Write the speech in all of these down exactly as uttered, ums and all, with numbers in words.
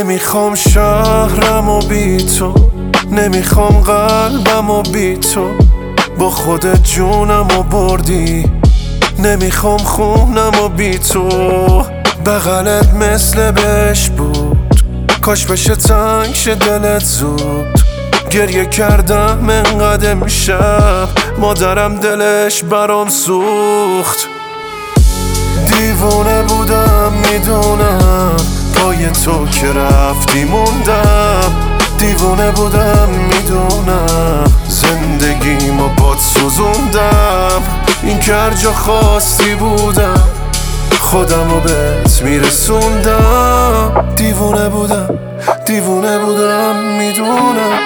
نمیخوام شهرم و بی تو، نمیخوام قلبم و بی تو، با خودت جونم و بردی. نمیخوام خونم و بی تو، بغلت مثل بهش بود، کاش بشه تنگ شه دلت زود. گریه کردم انقدر امشب، مادرم دلش برام سوخت. دیوونه بودم میدونم، پای تو که رفتی موندم. دیوونه بودم میدونم، زندگیمو باد سوزوندم. این که هر جا خواستی بودم، خودمو بهت میرسوندم. دیوونه بودم، دیوونه بودم میدونم.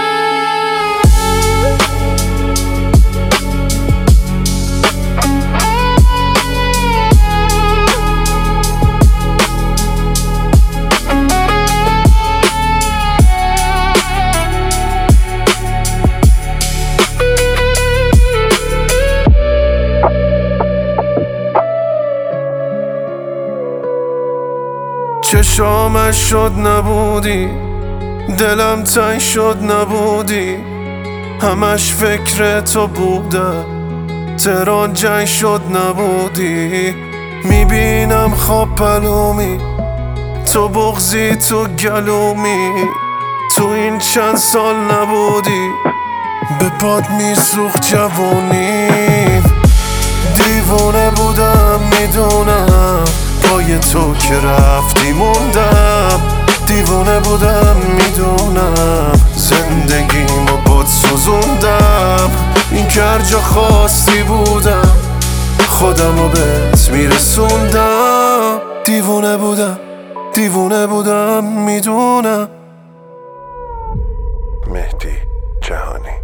چشامش شد نبودی، دلم تنگ شد نبودی، همش فکر تو بودم، تهران جنگ شد نبودی. میبینم خواب پلومی، تو بغضی تو گلومی، تو این چند سال نبودی، به پاد میسوخت جوونیم. دیوونه بودم میدونم، پای تو که رفتی موندم. دیوونه بودم میدونم، زندگیمو باد سوزوندم. این که هر جا خواستی بودم، خودمو بهت میرسوندم. دیوونه بودم، دیوونه بودم میدونم. مهدی جهانی.